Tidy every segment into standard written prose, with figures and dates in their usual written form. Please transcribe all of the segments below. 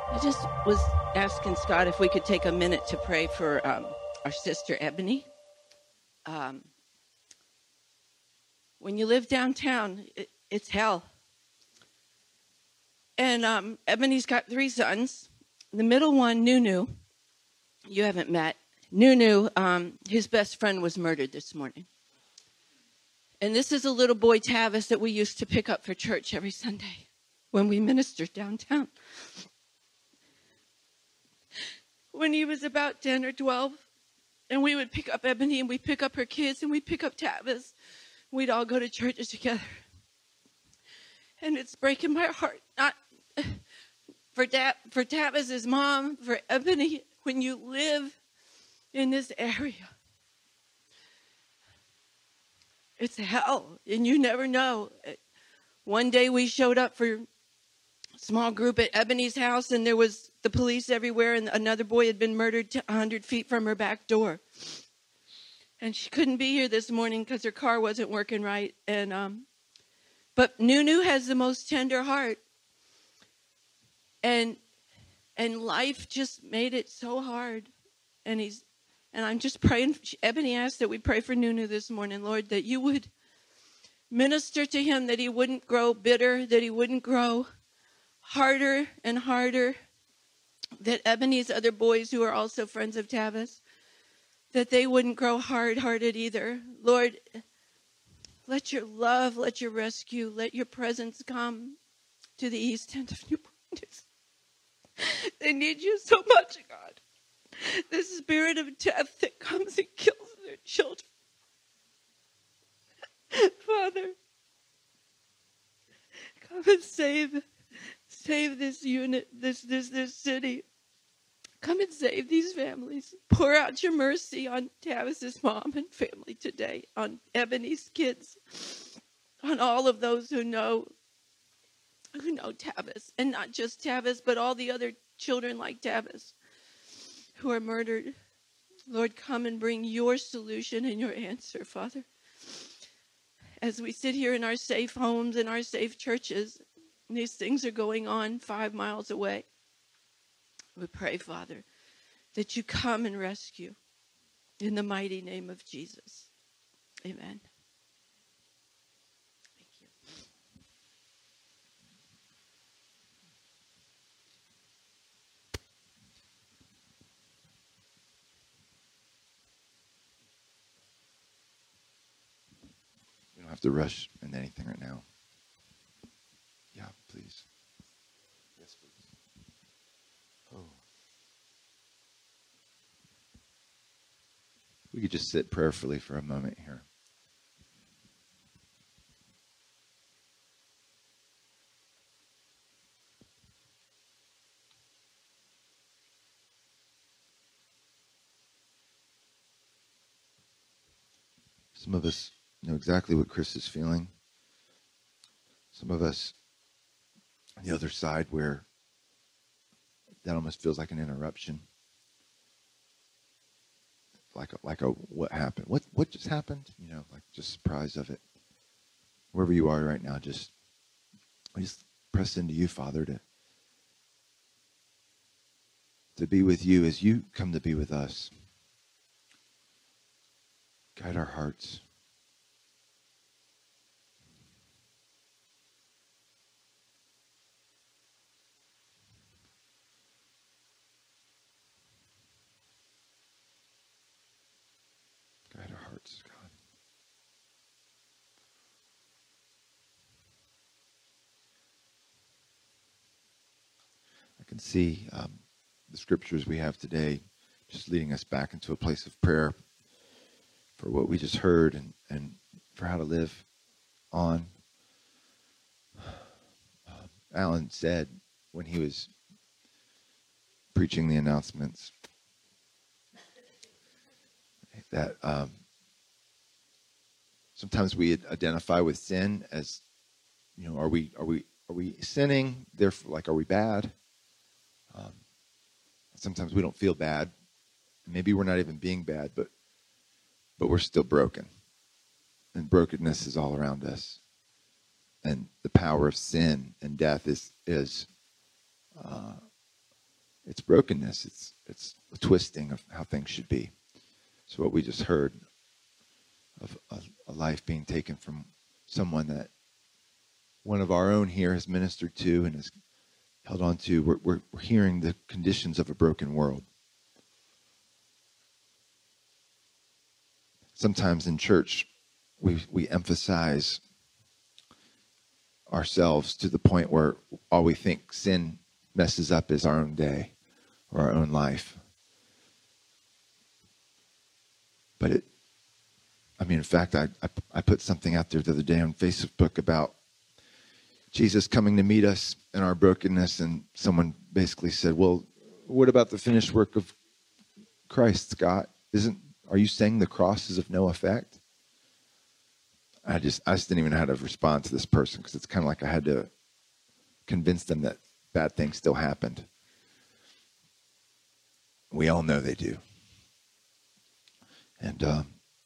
I just was asking Scott if we could take a minute to pray for our sister Ebony. Um, when you live downtown, it's hell. And Ebony's got 3 sons. The middle one, Nunu, you haven't met. Nunu, his best friend was murdered this morning. And this is a little boy, Tavis, that we used to pick up for church every Sunday when we ministered downtown. When he was about 10 or 12, and we would pick up Ebony, and we'd pick up her kids, and we'd pick up Tavis. We'd all go to churches together. And it's breaking my heart, not for Tavis's mom, for Ebony, when you live in this area. It's hell, and you never know. One day we showed up for a small group at Ebony's house, and there was the police everywhere, and another boy had been murdered 100 feet from her back door. And she couldn't be here this morning because her car wasn't working right. But Nunu has the most tender heart. And life just made it so hard. And I'm just praying. Ebony asked that we pray for Nunu this morning, Lord, that you would minister to him, that he wouldn't grow bitter, that he wouldn't grow harder and harder, that Ebony's other boys who are also friends of Tavis, that they wouldn't grow hard-hearted either. Lord, let your love, let your rescue, let your presence come to the east end of Newport. They need you so much, God. The spirit of death that comes and kills their children. Father, come and save this unit, this city. Come and save these families. Pour out your mercy on Tavis's mom and family today, on Ebony's kids, on all of those who know Tavis, and not just Tavis, but all the other children like Tavis who are murdered. Lord, come and bring your solution and your answer, Father. As we sit here in our safe homes, in our safe churches, and these things are going on 5 miles away. We pray, Father, that you come and rescue in the mighty name of Jesus. Amen. Thank you. We don't have to rush into anything right now. Yeah, please. Yes, please. Oh. We could just sit prayerfully for a moment here. Some of us know exactly what Chris is feeling. Some of us on the other side where that almost feels like an interruption. Like a what happened? What just happened? Like just surprise of it. Wherever you are right now, just press into you, Father, to be with you as you come to be with us. Guide our hearts. Guide our hearts, God. I can see the scriptures we have today just leading us back into a place of prayer for what we just heard and for how to live on. Alan said when he was preaching the announcements that sometimes we identify with sin as, are we sinning? Therefore, like, are we bad? Sometimes we don't feel bad. Maybe we're not even being bad, but we're still broken. And brokenness is all around us. And the power of sin and death is It's brokenness. It's a twisting of how things should be. So what we just heard of a life being taken from someone that one of our own here has ministered to and has held on to, we're hearing the conditions of a broken world. Sometimes in church, we emphasize ourselves to the point where all we think sin messes up is our own day or our own life. But in fact, I put something out there the other day on Facebook about Jesus coming to meet us in our brokenness, and someone basically said, well, what about the finished work of Christ, Scott? Are you saying the cross is of no effect? I just didn't even know how to respond to this person, because it's kind of like I had to convince them that bad things still happened. We all know they do. And that's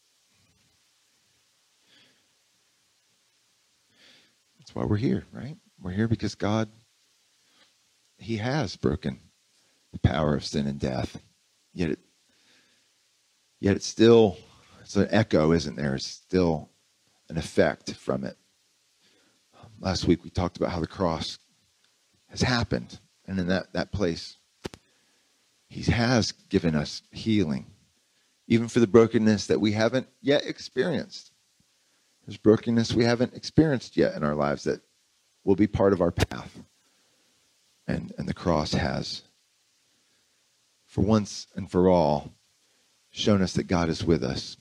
why we're here, right? We're here because God, he has broken the power of sin and death. Yet it's still, it's an echo, isn't there? It's still an effect from it. Last week we talked about how the cross has happened. And in that place, he has given us healing, even for the brokenness that we haven't yet experienced. There's brokenness we haven't experienced yet in our lives that will be part of our path. And the cross has, for once and for all, shown us that God is with us.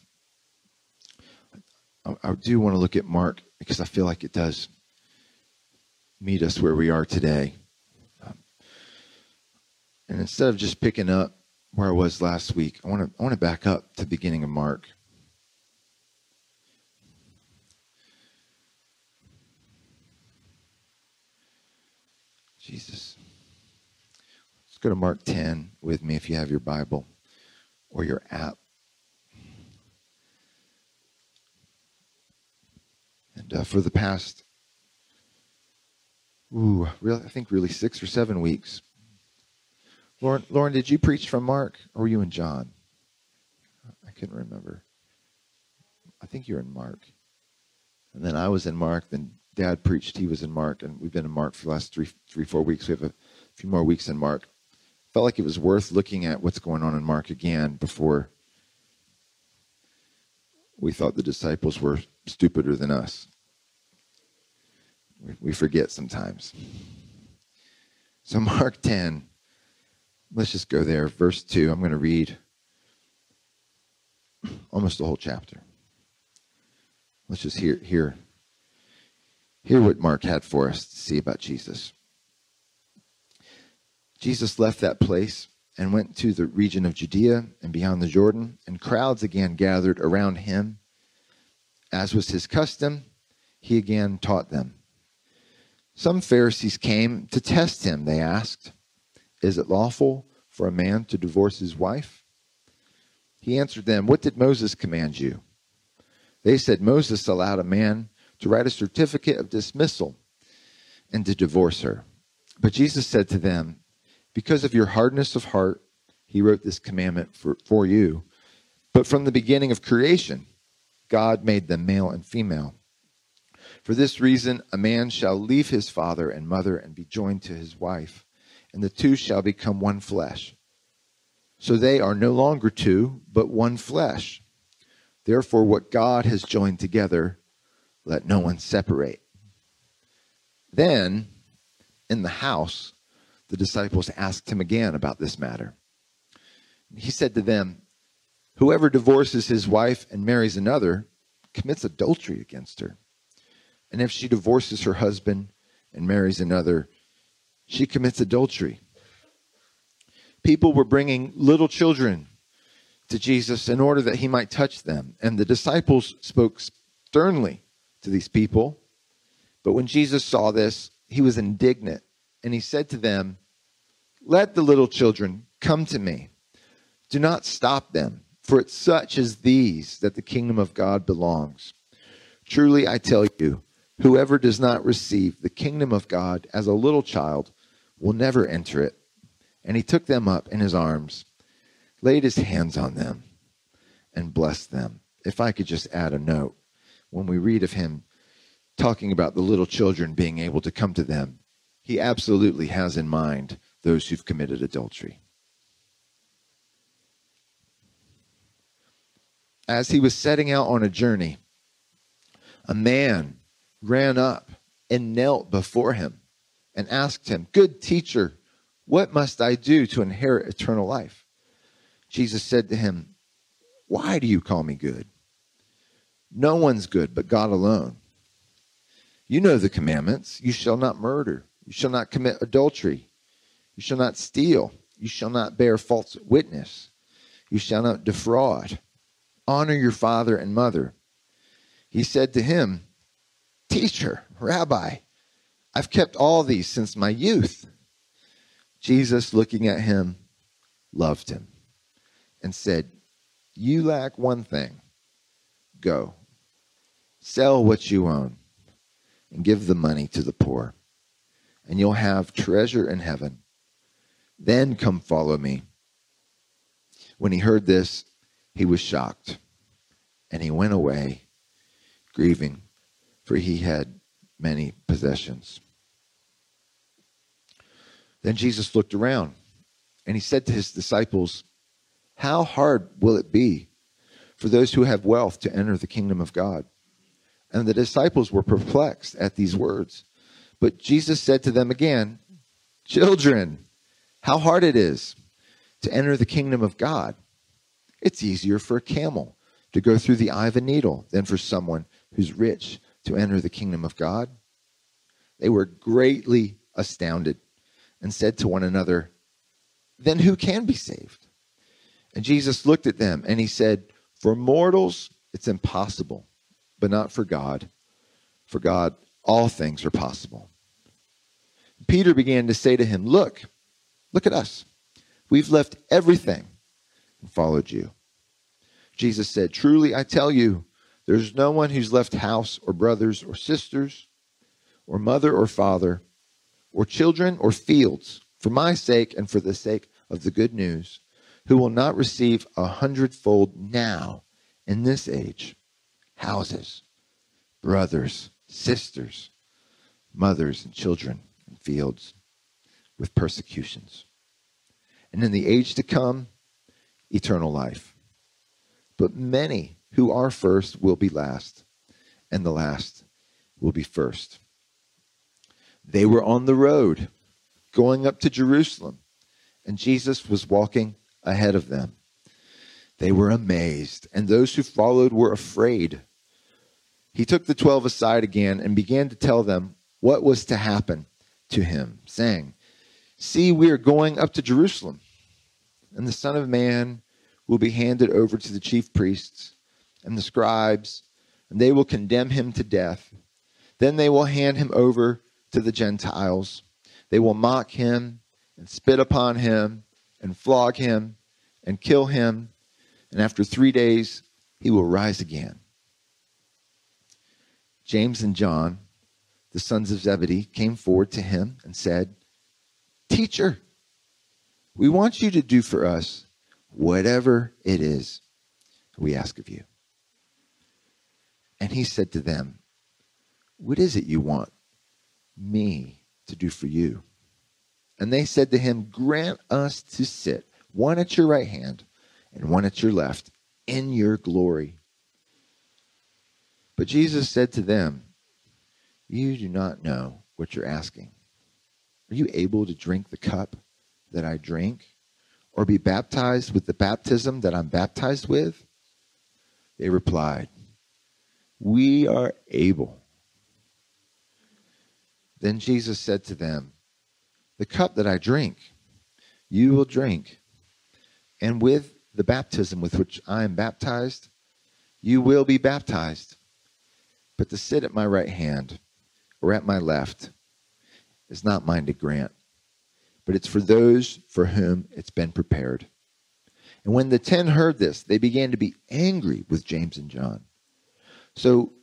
I do want to look at Mark, because I feel like it does meet us where we are today. And instead of just picking up where I was last week, I want to back up to the beginning of Mark. Jesus. Let's go to Mark 10 with me if you have your Bible or your app. And for the past, I think really 6 or 7 weeks. Lauren, did you preach from Mark, or were you in John? I couldn't remember. I think you were in Mark. And then I was in Mark, then Dad preached, he was in Mark, and we've been in Mark for the last 4 weeks. We have a few more weeks in Mark. Felt like it was worth looking at what's going on in Mark again before we thought the disciples were stupider than us. We forget sometimes. So Mark 10, let's just go there. Verse 2, I'm going to read almost the whole chapter. Let's just hear what Mark had for us to see about Jesus. Jesus left that place and went to the region of Judea and beyond the Jordan, and crowds again gathered around him. As was his custom, he again taught them. Some Pharisees came to test him. They asked, "Is it lawful for a man to divorce his wife?" He answered them, "What did Moses command you?" They said, "Moses allowed a man to write a certificate of dismissal and to divorce her." But Jesus said to them, "Because of your hardness of heart, he wrote this commandment for you. But from the beginning of creation, God made them male and female. For this reason, a man shall leave his father and mother and be joined to his wife, and the two shall become one flesh. So they are no longer two, but one flesh. Therefore, what God has joined together, let no one separate." Then, in the house, the disciples asked him again about this matter. He said to them, "Whoever divorces his wife and marries another commits adultery against her. And if she divorces her husband and marries another, she commits adultery." People were bringing little children to Jesus in order that he might touch them. And the disciples spoke sternly to these people. But when Jesus saw this, he was indignant. And he said to them, "Let the little children come to me. Do not stop them, for it's such as these that the kingdom of God belongs. Truly I tell you, whoever does not receive the kingdom of God as a little child will never enter it." And he took them up in his arms, laid his hands on them, and blessed them. If I could just add a note, when we read of him talking about the little children being able to come to them, he absolutely has in mind those who've committed adultery. As he was setting out on a journey, a man ran up and knelt before him and asked him, "Good teacher, what must I do to inherit eternal life?" Jesus said to him, "Why do you call me good? No one's good but God alone. You know the commandments. You shall not murder. You shall not commit adultery. You shall not steal. You shall not bear false witness. You shall not defraud. Honor your father and mother." He said to him, "Teacher, Rabbi, I've kept all these since my youth." Jesus, looking at him, loved him and said, "You lack one thing. Go, sell what you own and give the money to the poor, and you'll have treasure in heaven. Then come follow me." When he heard this, he was shocked, and he went away grieving, for he had many possessions. Then Jesus looked around, and he said to his disciples, "How hard will it be for those who have wealth to enter the kingdom of God?" And the disciples were perplexed at these words. But Jesus said to them again, "Children, how hard it is to enter the kingdom of God. It's easier for a camel to go through the eye of a needle than for someone who's rich to enter the kingdom of God." They were greatly astounded and said to one another, "Then who can be saved?" And Jesus looked at them and he said, "For mortals it's impossible, but not for God. For God, all things are possible." Peter began to say to him, Look at us. We've left everything and followed you." Jesus said, "Truly I tell you, there's no one who's left house or brothers or sisters or mother or father or children or fields for my sake and for the sake of the good news, who will not receive 100-fold now in this age houses, brothers, sisters, mothers and children and fields with persecutions, and in the age to come, eternal life. But many who are first will be last, and the last will be first." They were on the road going up to Jerusalem, and Jesus was walking ahead of them. They were amazed, and those who followed were afraid. He took the 12 aside again and began to tell them what was to happen to him, saying, "See, we are going up to Jerusalem, and the Son of Man will be handed over to the chief priests and the scribes, and they will condemn him to death. Then they will hand him over to the Gentiles. They will mock him and spit upon him and flog him and kill him, and after 3 days he will rise again." James and John, the sons of Zebedee, came forward to him and said, "Teacher, we want you to do for us whatever it is we ask of you." And he said to them, "What is it you want me to do for you?" And they said to him, "Grant us to sit, one at your right hand and one at your left, in your glory." But Jesus said to them, "You do not know what you're asking. Are you able to drink the cup that I drink, or be baptized with the baptism that I'm baptized with?" They replied, "We are able." Then Jesus said to them, "The cup that I drink, you will drink, and with the baptism with which I am baptized, you will be baptized. But to sit at my right hand or at my left is not mine to grant, but it's for those for whom it's been prepared." And when the 10 heard this, they began to be angry with James and John. So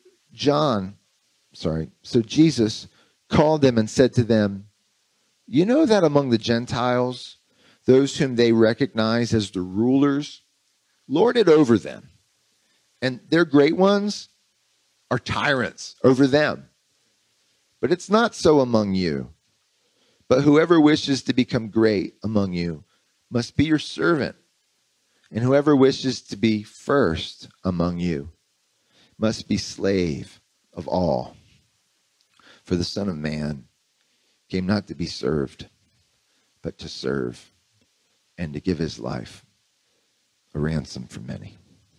Jesus called them and said to them, "You know that among the Gentiles those whom they recognize as the rulers lord it over them, and their great ones are tyrants over them. But it's not so among you. But whoever wishes to become great among you must be your servant, and whoever wishes to be first among you must be slave of all. For the Son of Man came not to be served, but to serve, and to give his life a ransom for many.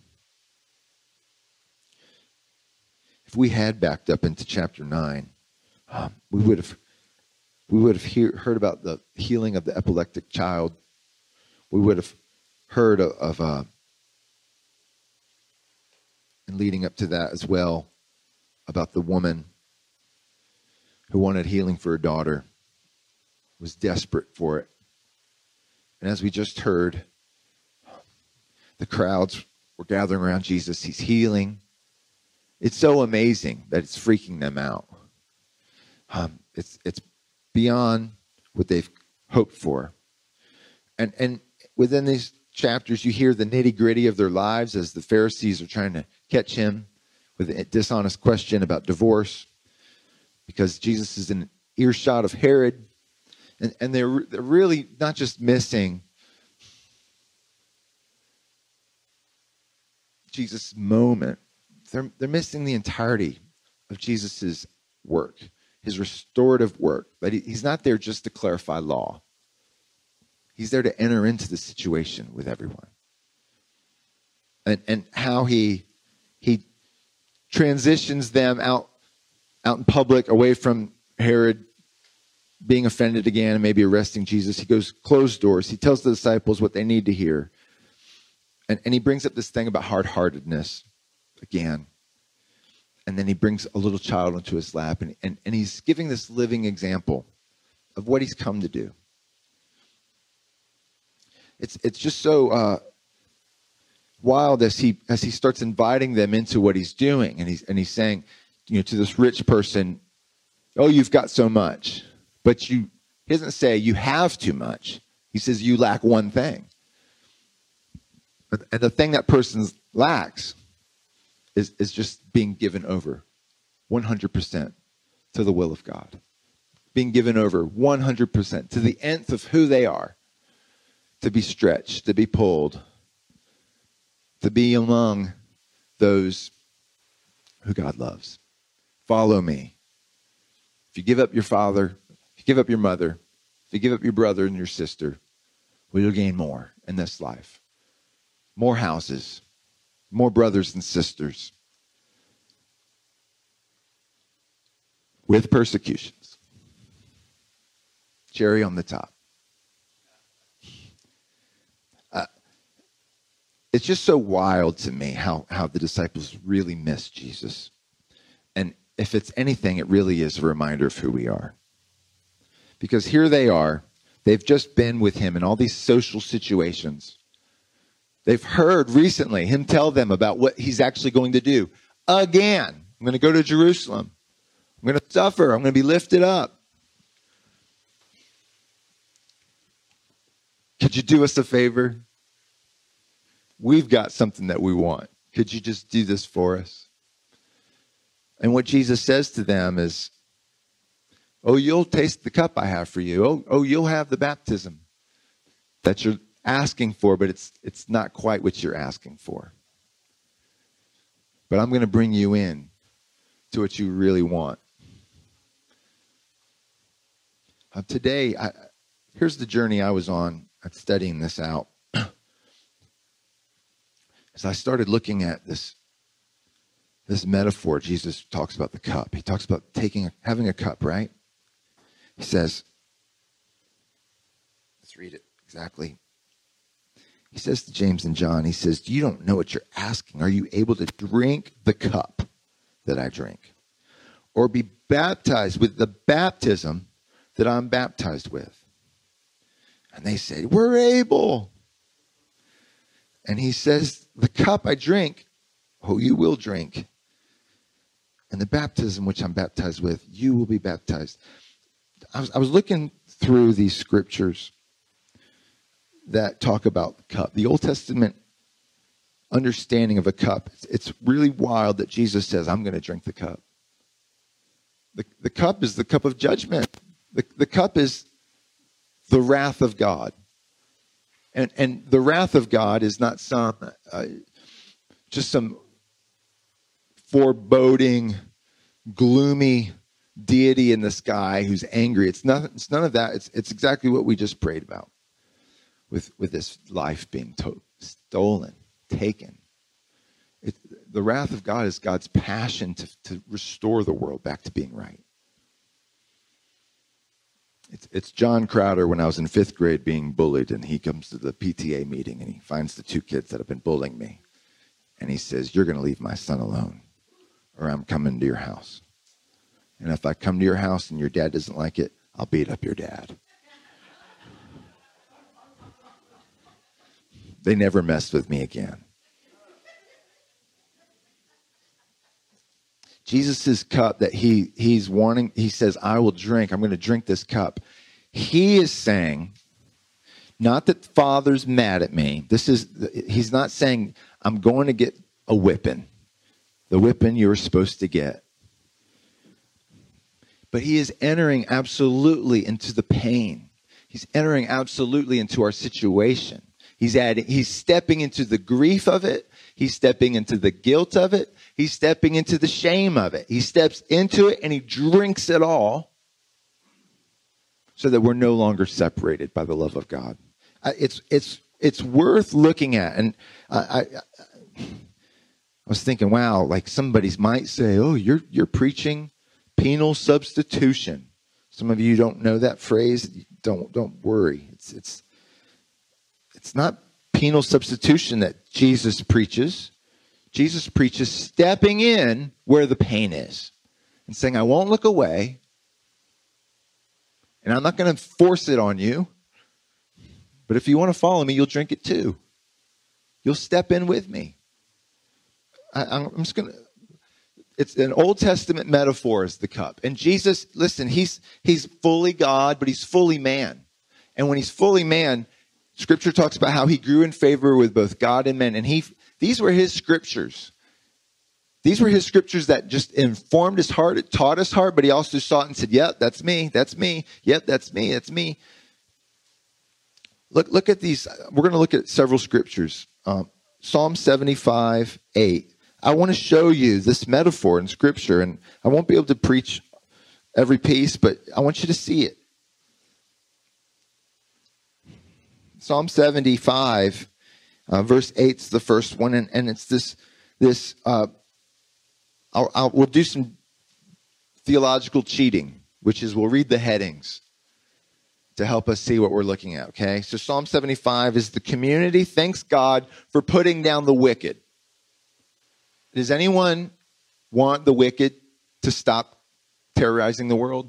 If we had backed up into chapter 9, we would have heard about the healing of the epileptic child. We would have heard of and leading up to that as well, about the woman who wanted healing for her daughter, was desperate for it. And as we just heard, the crowds were gathering around Jesus. He's healing. It's so amazing that it's freaking them out. It's beyond what they've hoped for. And within these chapters, you hear the nitty-gritty of their lives as the Pharisees are trying to catch him with a dishonest question about divorce, because Jesus is in earshot of Herod. And they're really not just missing Jesus' moment. They're missing the entirety of Jesus' work, his restorative work. But he's not there just to clarify law. He's there to enter into the situation with everyone. And how he transitions them out in public, away from Herod being offended again and maybe arresting Jesus. He goes closed doors. He tells the disciples what they need to hear. And he brings up this thing about hard-heartedness again. And then he brings a little child into his lap. And he's giving this living example of what he's come to do. It's just so wild as he starts inviting them into what he's doing. And he's saying, to this rich person, oh, you've got so much. But he doesn't say you have too much. He says you lack one thing. And the thing that person lacks is just being given over 100% to the will of God. Being given over 100% to the nth of who they are. To be stretched, to be pulled, to be among those who God loves. Follow me. If you give up your father, if you give up your mother, if you give up your brother and your sister, well, you'll gain more in this life. More houses, more brothers and sisters, with persecutions. Cherry on the top. It's just so wild to me how the disciples really miss Jesus. And if it's anything, it really is a reminder of who we are. Because here they are. They've just been with him in all these social situations. They've heard recently him tell them about what he's actually going to do. Again, I'm going to go to Jerusalem. I'm going to suffer. I'm going to be lifted up. Could you do us a favor? We've got something that we want. Could you just do this for us? And what Jesus says to them is, oh, you'll taste the cup I have for you. Oh, you'll have the baptism that you're asking for, but it's not quite what you're asking for. But I'm going to bring you in to what you really want. Today, here's the journey I was on at studying this out. As I started looking at this metaphor, Jesus talks about the cup. He talks about having a cup, right? He says, let's read it exactly. He says to James and John, he says, you don't know what you're asking. Are you able to drink the cup that I drink? Or be baptized with the baptism that I'm baptized with? And they say, we're able. And he says, the cup I drink, oh, you will drink. And the baptism which I'm baptized with, you will be baptized. I was looking through these scriptures that talk about the cup. The Old Testament understanding of a cup, it's really wild that Jesus says, I'm going to drink the cup. The cup is the cup of judgment. The cup is the wrath of God. And the wrath of God is not just some foreboding, gloomy deity in the sky who's angry. It's none of that. It's exactly what we just prayed about with this life being stolen, taken. The wrath of God is God's passion to restore the world back to being right. It's John Crowder when I was in 5th grade being bullied, and he comes to the PTA meeting and he finds the 2 kids that have been bullying me. And he says, you're going to leave my son alone or I'm coming to your house. And if I come to your house and your dad doesn't like it, I'll beat up your dad. They never messed with me again. Jesus' cup that he's wanting, he says, I will drink. I'm going to drink this cup. He is saying, not that Father's mad at me. He's not saying, I'm going to get a whipping. The whipping you were supposed to get. But he is entering absolutely into the pain. He's entering absolutely into our situation. He's stepping into the grief of it. He's stepping into the guilt of it. He's stepping into the shame of it. He steps into it and he drinks it all so that we're no longer separated by the love of God. It's worth looking at. And I was thinking, wow, like somebody might say, oh, you're preaching penal substitution. Some of you don't know that phrase. Don't worry. It's not penal substitution that Jesus preaches. Jesus preaches stepping in where the pain is and saying, I won't look away and I'm not going to force it on you. But if you want to follow me, you'll drink it too. You'll step in with me. I'm just going to, it's an Old Testament metaphor is the cup. And Jesus, listen, he's fully God, but he's fully man. And when he's fully man, Scripture talks about how he grew in favor with both God and men. And these were his scriptures. These were his scriptures that just informed his heart. It taught his heart, but he also saw it and said, yep, that's me. That's me. Yep, that's me. That's me. Look at these. We're going to look at several scriptures. Psalm 75, 8. I want to show you this metaphor in Scripture, and I won't be able to preach every piece, but I want you to see it. Psalm 75, verse 8 is the first one, and it's this. We'll do some theological cheating, which is we'll read the headings to help us see what we're looking at. Okay, so Psalm 75 is the community thanks God for putting down the wicked. Does anyone want the wicked to stop terrorizing the world?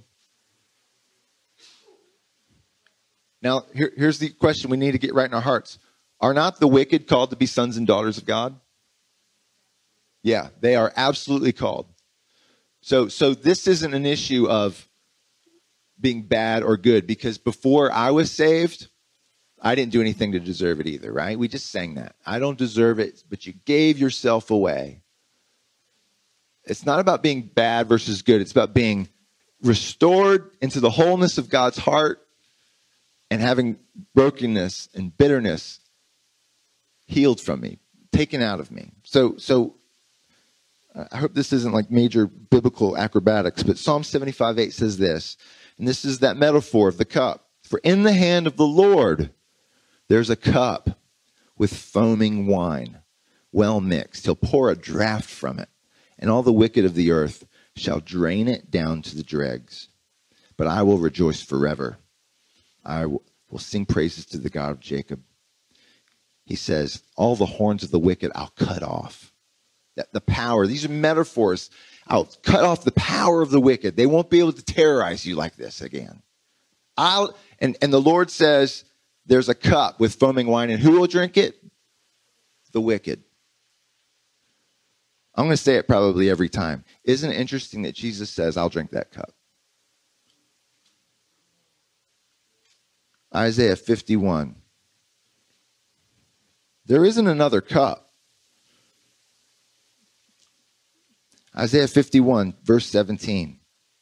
Now, here's the question we need to get right in our hearts. Are not the wicked called to be sons and daughters of God? Yeah, they are absolutely called. So this isn't an issue of being bad or good, because before I was saved, I didn't do anything to deserve it either, right? We just sang that. I don't deserve it, but you gave yourself away. It's not about being bad versus good. It's about being restored into the wholeness of God's heart and having brokenness and bitterness healed from me, taken out of me. So I hope this isn't like major biblical acrobatics, but Psalm 75:8 says this, and this is that metaphor of the cup. For in the hand of the Lord, there's a cup with foaming wine, well mixed. He'll pour a draught from it, and all the wicked of the earth shall drain it down to the dregs. But I will rejoice forever. I will sing praises to the God of Jacob. He says, all the horns of the wicked I'll cut off. The power, these are metaphors. I'll cut off the power of the wicked. They won't be able to terrorize you like this again. And the Lord says, there's a cup with foaming wine, and who will drink it? The wicked. I'm going to say it probably every time. Isn't it interesting that Jesus says, I'll drink that cup? Isaiah 51. There isn't another cup. Isaiah 51, verse 17.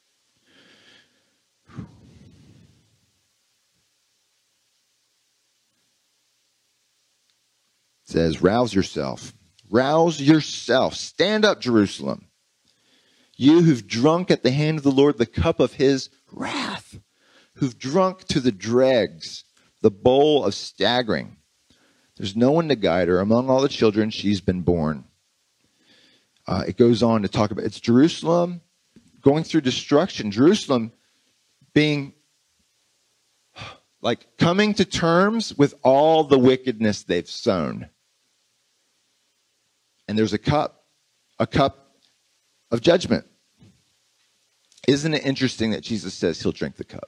It says, rouse yourself. Rouse yourself. Stand up, Jerusalem. You who've drunk at the hand of the Lord the cup of his wrath, who've drunk to the dregs the bowl of staggering. There's no one to guide her. Among all the children, she's been born. It goes on to talk about, it's Jerusalem going through destruction. Jerusalem being like coming to terms with all the wickedness they've sown. And there's a cup of judgment. Isn't it interesting that Jesus says he'll drink the cup?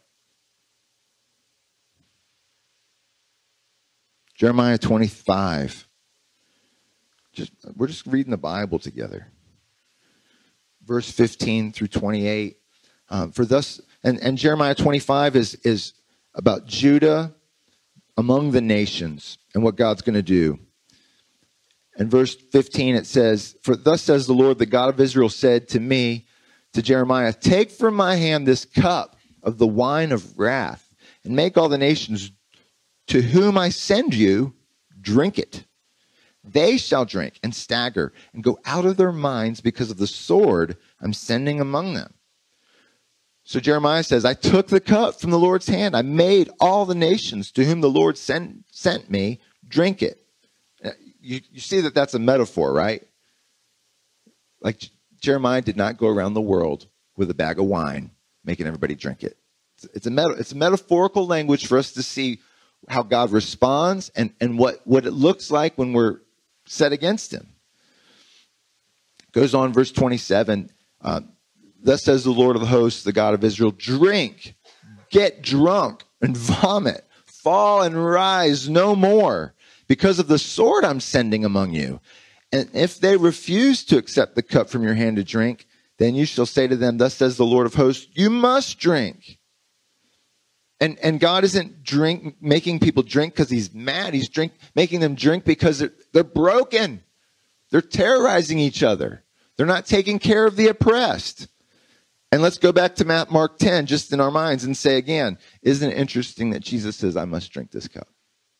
Jeremiah 25. We're just reading the Bible together. Verse 15 through 28. And Jeremiah 25 is about Judah among the nations and what God's going to do. In verse 15 it says, for thus says the Lord, the God of Israel said to me, to Jeremiah, take from my hand this cup of the wine of wrath, and make all the nations to whom I send you drink it. They shall drink and stagger and go out of their minds because of the sword I'm sending among them. So Jeremiah says, I took the cup from the Lord's hand. I made all the nations to whom the Lord sent me drink it. You see that that's a metaphor, right? Like Jeremiah did not go around the world with a bag of wine, making everybody drink it. It's a metaphorical language for us to see how God responds and what it looks like when we're set against him. Goes on, verse 27. Thus says the Lord of hosts, the God of Israel, drink, get drunk, and vomit. Fall and rise no more because of the sword I'm sending among you. And if they refuse to accept the cup from your hand to drink, then you shall say to them, thus says the Lord of hosts, you must drink. And God isn't making people drink because he's mad. He's making them drink because they're broken. They're terrorizing each other. They're not taking care of the oppressed. And let's go back to Mark 10 just in our minds and say again, isn't it interesting that Jesus says, I must drink this cup?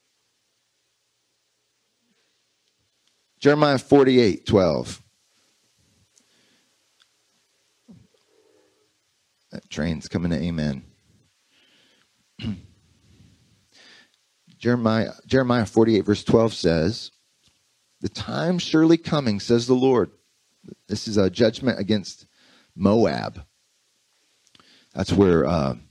Jeremiah 48:12. That train's coming to amen. Jeremiah 48 verse 12 says, the time surely coming, says the Lord. This is a judgment against Moab. That's where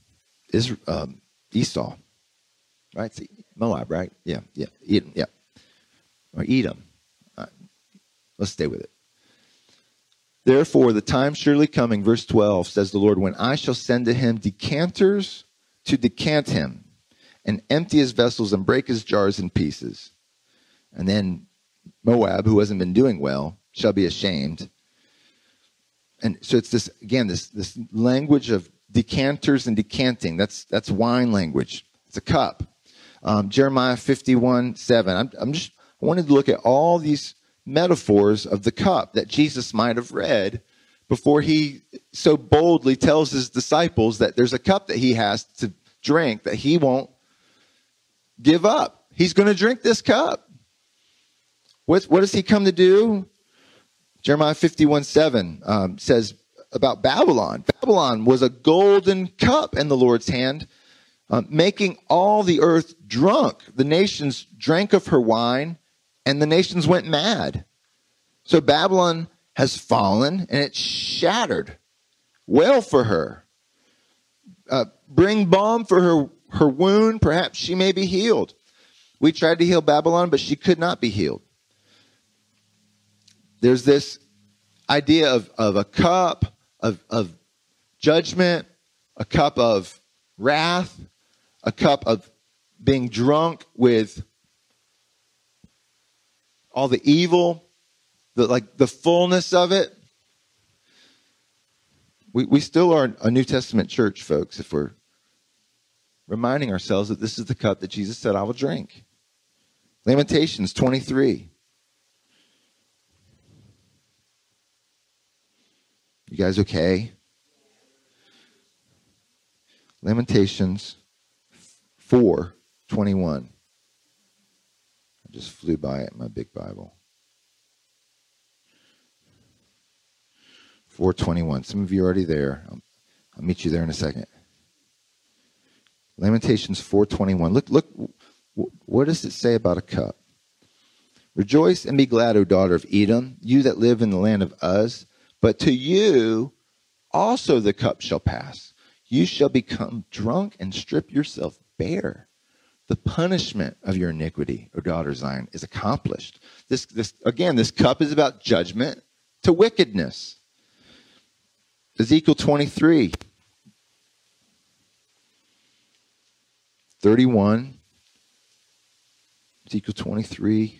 Esau, right? It's Moab, right? Yeah. Edom, yeah. Or Edom. Let's stay with it. Therefore, the time surely coming, verse 12, says the Lord, when I shall send to him decanters to decant him, and empty his vessels and break his jars in pieces. And then Moab, who hasn't been doing well, shall be ashamed. And so it's this language of decanters and decanting. That's wine language. It's a cup. Jeremiah 51:7. I wanted to look at all these metaphors of the cup that Jesus might have read before he so boldly tells his disciples that there's a cup that he has to drink that he won't give up. He's going to drink this cup. What does he come to do? Jeremiah 51:7 says about Babylon. Babylon was a golden cup in the Lord's hand, making all the earth drunk. The nations drank of her wine, and the nations went mad. So Babylon has fallen, and it's shattered. Wail for her. Bring balm for her wound. Perhaps she may be healed. We tried to heal Babylon, but she could not be healed. There's this idea of a cup of judgment, a cup of wrath, a cup of being drunk with all the evil, the fullness of it. We still are a New Testament church, folks, if we're reminding ourselves that this is the cup that Jesus said, I will drink. Lamentations 23. You guys okay? Lamentations 4:21. I just flew by it in my big Bible. 4:21. Some of you are already there. I'll meet you there in a second. Lamentations 4:21. Look, what does it say about a cup? Rejoice and be glad, O daughter of Edom, you that live in the land of Uz. But to you also the cup shall pass. You shall become drunk and strip yourself bare. The punishment of your iniquity, O daughter Zion, is accomplished. This cup is about judgment to wickedness. Ezekiel 23:31. Ezekiel 23.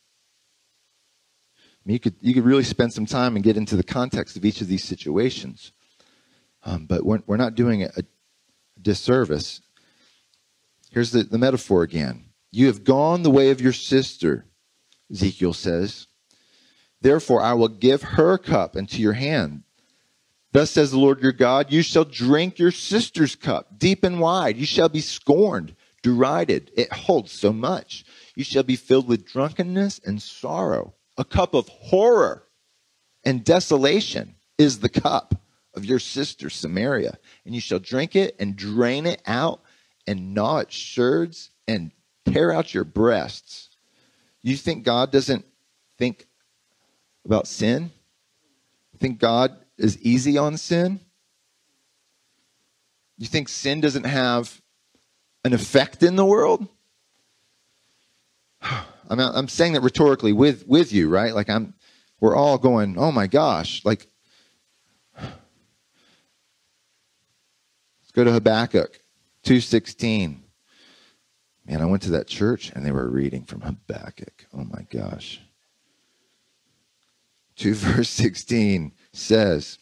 I mean, you could really spend some time and get into the context of each of these situations. But we're not doing a disservice. Here's the metaphor again. You have gone the way of your sister, Ezekiel says. Therefore, I will give her cup into your hand. Thus says the Lord your God, you shall drink your sister's cup, deep and wide. You shall be scorned, derided. It holds so much. You shall be filled with drunkenness and sorrow. A cup of horror and desolation is the cup of your sister Samaria. And you shall drink it and drain it out and gnaw its sherds and tear out your breasts. You think God doesn't think about sin? You think God is easy on sin? You think sin doesn't have an effect in the world? I'm saying that rhetorically with you, right? Like we're all going, oh my gosh, like let's go to Habakkuk 2:16. Man, I went to that church and they were reading from Habakkuk. Oh my gosh. 2 verse 16 says,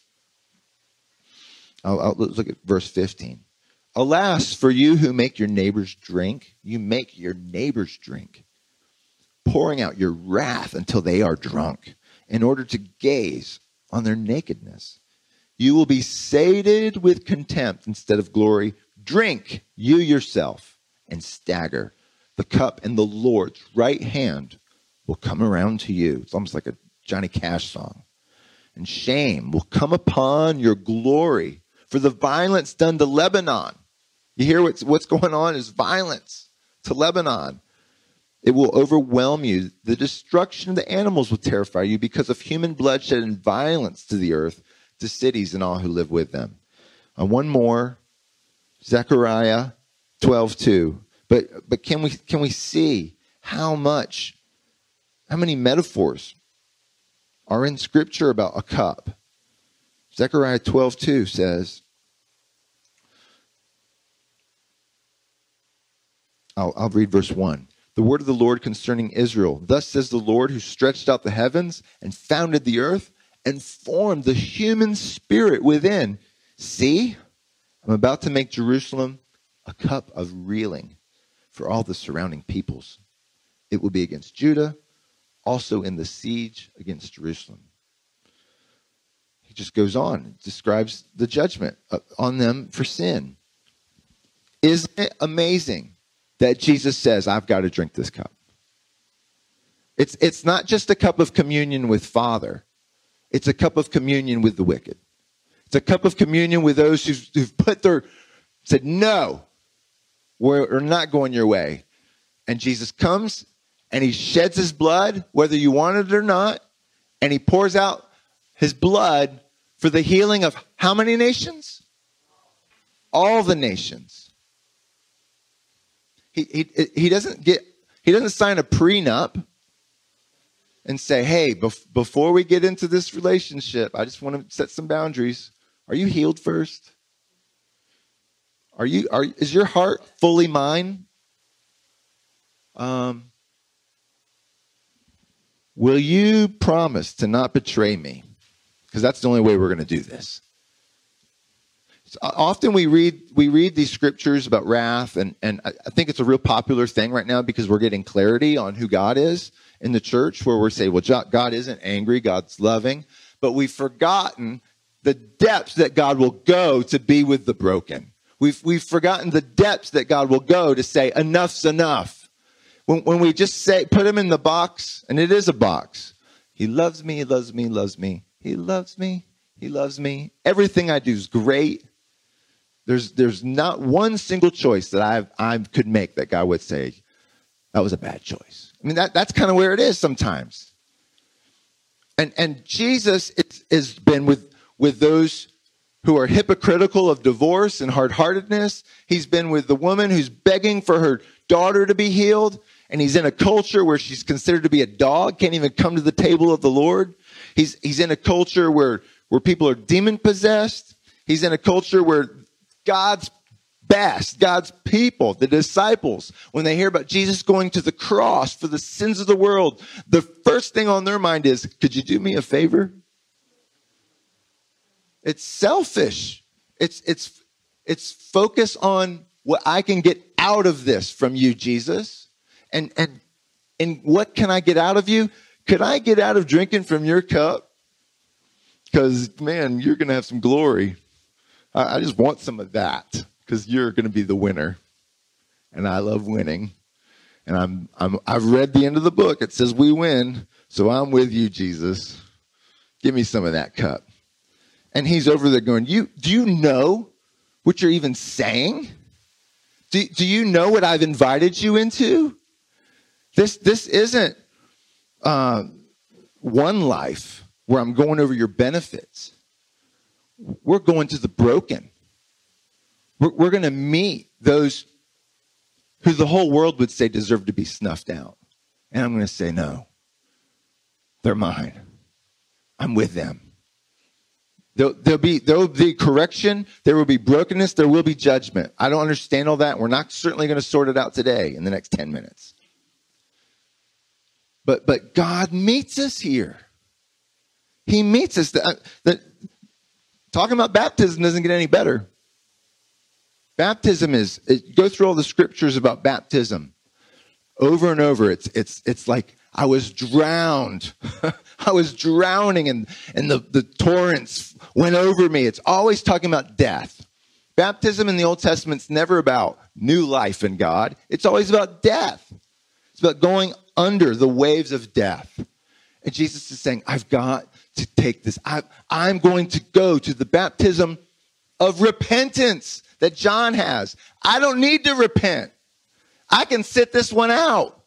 let's look at verse 15. Alas, for you who make your neighbors drink, you make your neighbors drink, pouring out your wrath until they are drunk, in order to gaze on their nakedness. You will be sated with contempt instead of glory. Drink, you yourself, and stagger. The cup in the Lord's right hand will come around to you. It's almost like a Johnny Cash song. And shame will come upon your glory for the violence done to Lebanon. You hear what's going on is violence to Lebanon. It will overwhelm you. The destruction of the animals will terrify you because of human bloodshed and violence to the earth, to cities and all who live with them. One more, Zechariah 12:2. But can we see how many metaphors are in Scripture about a cup? Zechariah 12:2 says, I'll read verse 1. The word of the Lord concerning Israel. Thus says the Lord who stretched out the heavens and founded the earth and formed the human spirit within. See, I'm about to make Jerusalem a cup of reeling for all the surrounding peoples. It will be against Judah, also in the siege against Jerusalem. He just goes on, describes the judgment on them for sin. Isn't it amazing that Jesus says, I've got to drink this cup? It's not just a cup of communion with Father. It's a cup of communion with the wicked. It's a cup of communion with those who've said, no, we're not going your way. And Jesus comes and he sheds his blood, whether you want it or not, and he pours out his blood for the healing of how many nations? All the nations. He doesn't sign a prenup and say, hey, before we get into this relationship, I just want to set some boundaries. Are you healed first? Is your heart fully mine? Will you promise to not betray me? Because that's the only way we're going to do this. Often we read these scriptures about wrath, and I think it's a real popular thing right now because we're getting clarity on who God is in the church, where we're saying, well, God isn't angry, God's loving, but we've forgotten the depths that God will go to be with the broken. We've forgotten the depths that God will go to say, enough's enough. When we just say, put him in the box, and it is a box. He loves me, he loves me, he loves me. He loves me, he loves me. Everything I do is great. There's not one single choice that I could make that God would say, that was a bad choice. I mean, that's kind of where it is sometimes. And Jesus has been with those who are hypocritical of divorce and hard-heartedness. He's been with the woman who's begging for her daughter to be healed. And he's in a culture where she's considered to be a dog, can't even come to the table of the Lord. He's in a culture where people are demon-possessed. He's in a culture where God's people, the disciples, when they hear about Jesus going to the cross for the sins of the world, the first thing on their mind is, could you do me a favor? It's selfish. It's focus on what I can get out of this from you, Jesus. And what can I get out of you? Could I get out of drinking from your cup? Because, man, you're going to have some glory. I just want some of that because you're going to be the winner. And I love winning. And I've read the end of the book. It says we win. So I'm with you, Jesus. Give me some of that cup. And he's over there going, do you know what you're even saying? Do you know what I've invited you into? This isn't one life where I'm going over your benefits. We're going to the broken. We're going to meet those who the whole world would say deserve to be snuffed out. And I'm going to say, no, they're mine. I'm with them. There'll be correction. There will be brokenness. There will be judgment. I don't understand all that. We're not certainly going to sort it out today in the next 10 minutes. But God meets us here. He meets us. Talking about baptism doesn't get any better. Baptism go through all the scriptures about baptism over and over. It's like I was drowned. I was drowning and the torrents went over me. It's always talking about death. Baptism in the Old Testament's never about new life in God. It's always about death. It's about going under the waves of death. And Jesus is saying, I've got to take this. I'm going to go to the baptism of repentance that John has. I don't need to repent. I can sit this one out.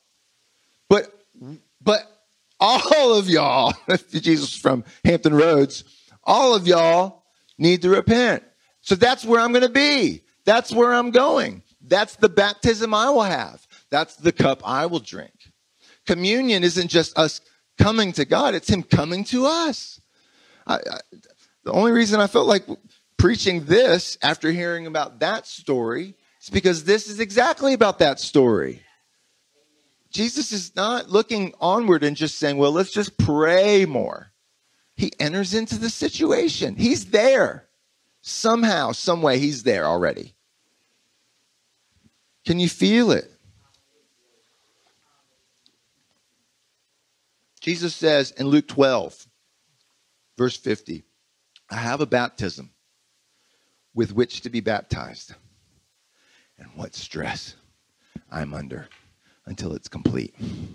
But all of y'all, Jesus from Hampton Roads, all of y'all need to repent. So that's where I'm going to be. That's where I'm going. That's the baptism I will have. That's the cup I will drink. Communion isn't just us coming to God. It's him coming to us. The only reason I felt like preaching this after hearing about that story is because this is exactly about that story. Jesus is not looking onward and just saying, well, let's just pray more. He enters into the situation. He's there. Somehow, some way, he's there already. Can you feel it? Jesus says in Luke 12, verse 50, I have a baptism with which to be baptized. And what stress I'm under until it's complete.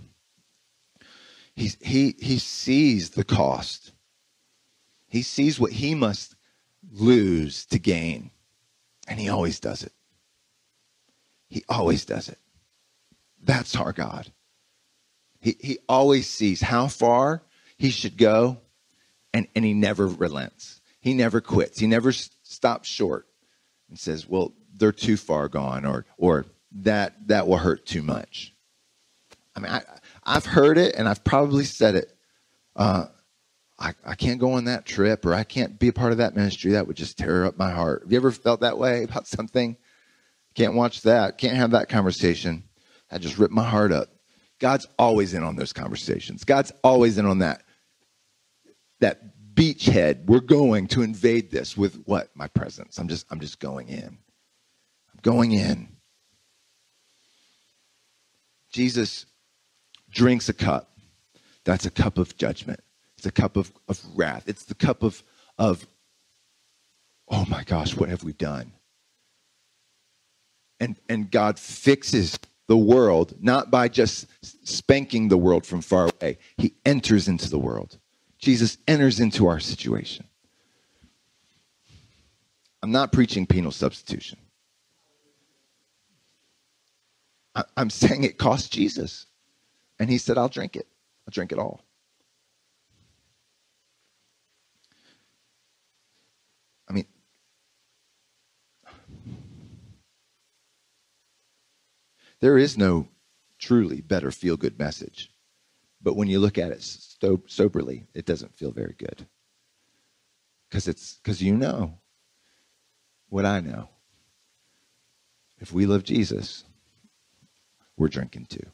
He sees the cost. He sees what he must lose to gain. And he always does it. He always does it. That's our God. He always sees how far he should go, and he never relents. He never quits. He never stops short and says, well, they're too far gone, or that will hurt too much. I mean, I've heard it, and I've probably said it. I can't go on that trip, or I can't be a part of that ministry. That would just tear up my heart. Have you ever felt that way about something? Can't watch that. Can't have that conversation. That just ripped my heart up. God's always in on those conversations. God's always in on that beachhead. We're going to invade this with what? My presence. I'm just going in. I'm going in. Jesus drinks a cup. That's a cup of judgment. It's a cup of wrath. It's the cup of, oh my gosh, what have we done? And God fixes the world, not by just spanking the world from far away. He enters into the world. Jesus enters into our situation. I'm not preaching penal substitution. I'm saying it cost Jesus. And he said, I'll drink it. I'll drink it all. I mean, there is no truly better feel-good message. But when you look at it soberly, it doesn't feel very good. Because you know what I know. If we love Jesus, we're drinking too.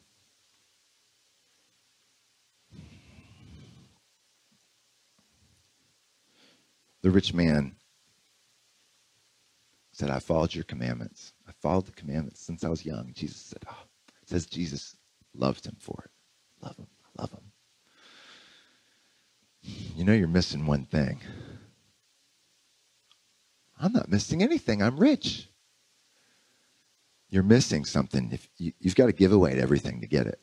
The rich man said, I followed your commandments. I followed the commandments since I was young. Jesus said, it says Jesus loved him for it. Love him. I love him. You know, you're missing one thing. I'm not missing anything. I'm rich. You're missing something. If you've got to give away everything to get it.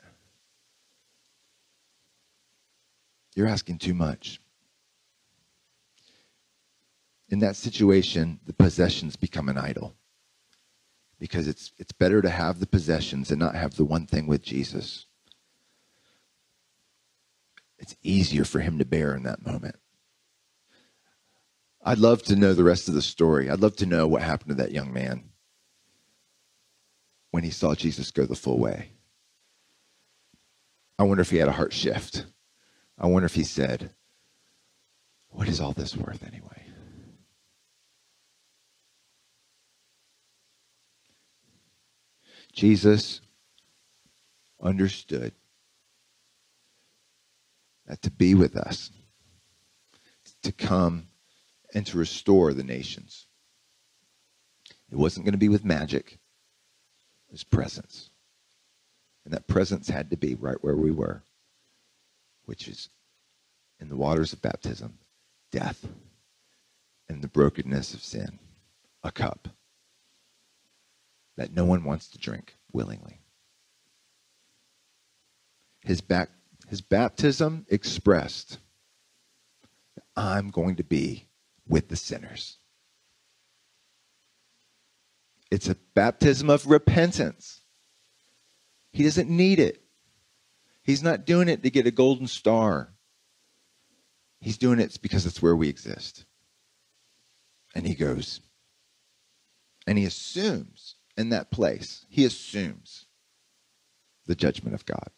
You're asking too much. In that situation, the possessions become an idol. Because it's better to have the possessions and not have the one thing with Jesus. It's easier for him to bear in that moment. I'd love to know the rest of the story. I'd love to know what happened to that young man when he saw Jesus go the full way. I wonder if he had a heart shift. I wonder if he said, what is all this worth anyway? Jesus understood that to be with us, to come and to restore the nations. It wasn't going to be with magic. It was presence. And that presence had to be right where we were, which is in the waters of baptism, death, and the brokenness of sin, a cup that no one wants to drink willingly. His baptism expressed, I'm going to be with the sinners. It's a baptism of repentance. He doesn't need it. He's not doing it to get a golden star. He's doing it because it's where we exist. And he goes. And he assumes in that place, he assumes the judgment of God.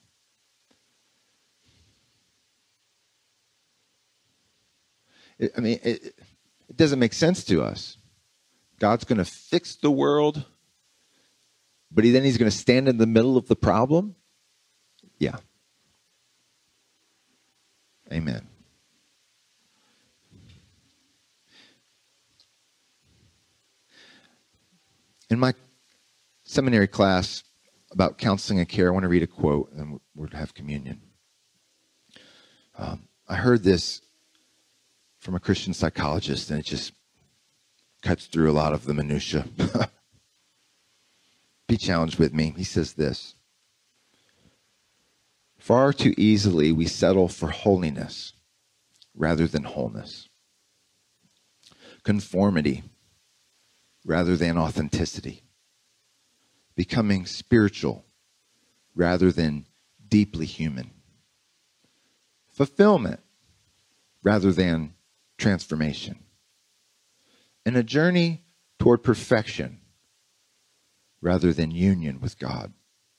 It doesn't make sense to us. God's going to fix the world, but then he's going to stand in the middle of the problem? Yeah. Amen. In my seminary class about counseling and care, I want to read a quote, and then we'll have communion. I heard this from a Christian psychologist, and it just cuts through a lot of the minutia. Be challenged with me. He says this: far too easily we settle for holiness rather than wholeness, conformity rather than authenticity, becoming spiritual rather than deeply human, fulfillment rather than transformation, and a journey toward perfection rather than union with God.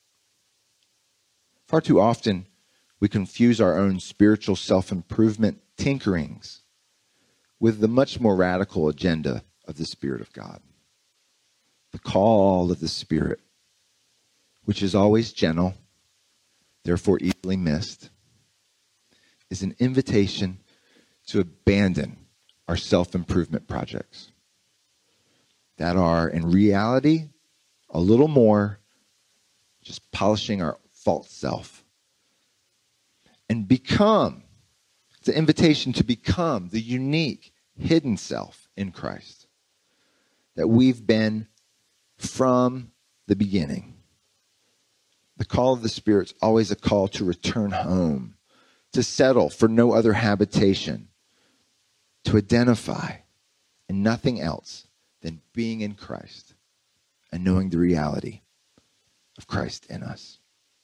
Far too often, we confuse our own spiritual self-improvement tinkerings with the much more radical agenda of the Spirit of God. The call of the Spirit, which is always gentle, therefore easily missed, is an invitation to abandon our self-improvement projects that are, in reality, a little more just polishing our false self, and become, it's an invitation to become the unique, hidden self in Christ that we've been from the beginning. The call of the Spirit's always a call to return home, to settle for no other habitation, to identify in nothing else than being in Christ and knowing the reality of Christ in us.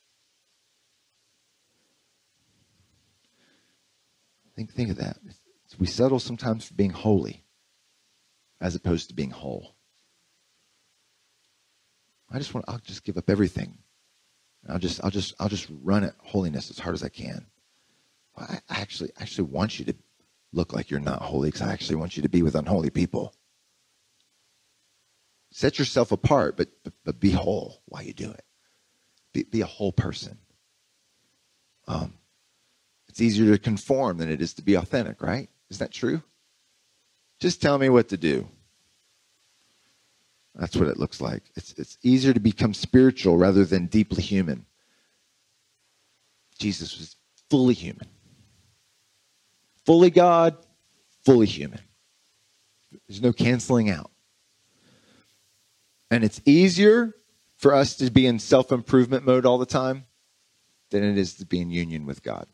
Think of that. We settle sometimes for being holy as opposed to being whole. I'll just give up everything. I'll just run at holiness as hard as I can. I actually want you to look like you're not holy, because I actually want you to be with unholy people. Set yourself apart, but be whole while you do it. Be a whole person. It's easier to conform than it is to be authentic, right? Is that true? Just tell me what to do. That's what it looks like. It's easier to become spiritual rather than deeply human. Jesus was fully human. Fully God, fully human. There's no canceling out. And it's easier for us to be in self-improvement mode all the time than it is to be in union with God.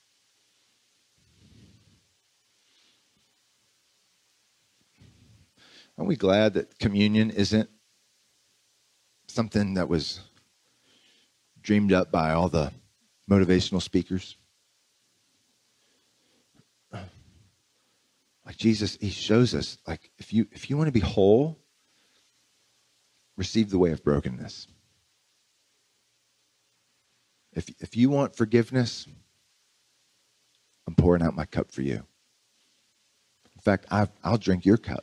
Aren't we glad that communion isn't something that was dreamed up by all the motivational speakers? Like Jesus, he shows us, like, if you want to be whole, receive the way of brokenness. If you want forgiveness, I'm pouring out my cup for you. In fact, I'll drink your cup.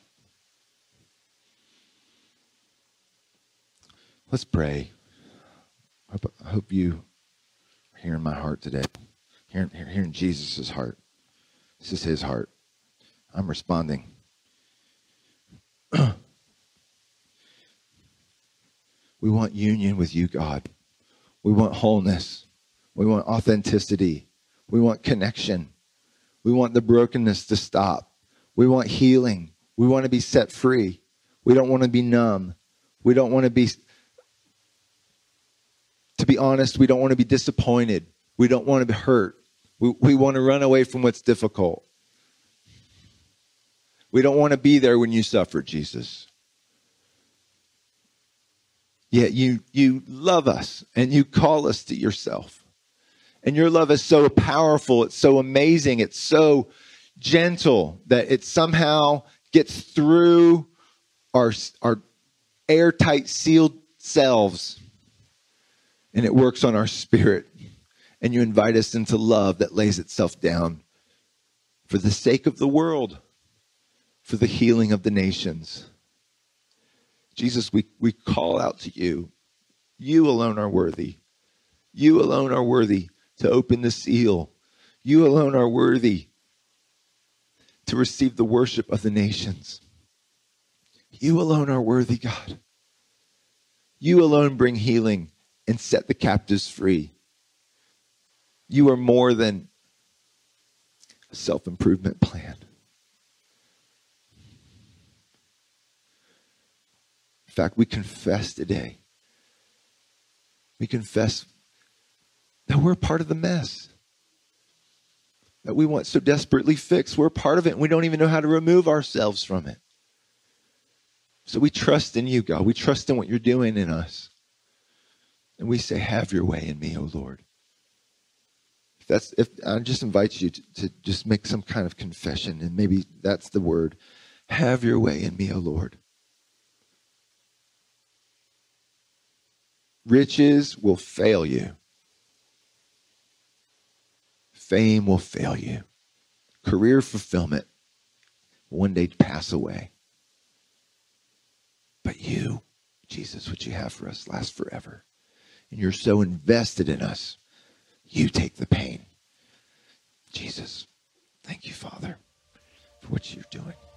Let's pray. I hope you are hearing my heart today. Hearing Jesus' heart. This is his heart. I'm responding. We want union with you, God. We want wholeness. We want authenticity. We want connection. We want the brokenness to stop. We want healing. We want to be set free. We don't want to be numb. We don't want to be honest, we don't want to be disappointed. We don't want to be hurt. We want to run away from what's difficult. We don't want to be there when you suffer, Jesus. Yet you love us and you call us to yourself. And your love is so powerful, it's so amazing, it's so gentle that it somehow gets through our airtight sealed selves. And it works on our spirit. And you invite us into love that lays itself down for the sake of the world, for the healing of the nations. Jesus, we call out to you. You alone are worthy. You alone are worthy to open the seal. You alone are worthy to receive the worship of the nations. You alone are worthy, God. You alone bring healing and set the captives free. You are more than a self-improvement plan. In fact, we confess today. We confess that we're part of the mess that we want so desperately fixed. We're part of it, and we don't even know how to remove ourselves from it. So we trust in you, God. We trust in what you're doing in us. And we say, have your way in me, O Lord. If I just invite you to just make some kind of confession, and maybe that's the word. Have your way in me, O Lord. Riches will fail you. Fame will fail you. Career fulfillment will one day pass away. But you, Jesus, what you have for us lasts forever. And you're so invested in us. You take the pain. Jesus, thank you, Father. for what you're doing.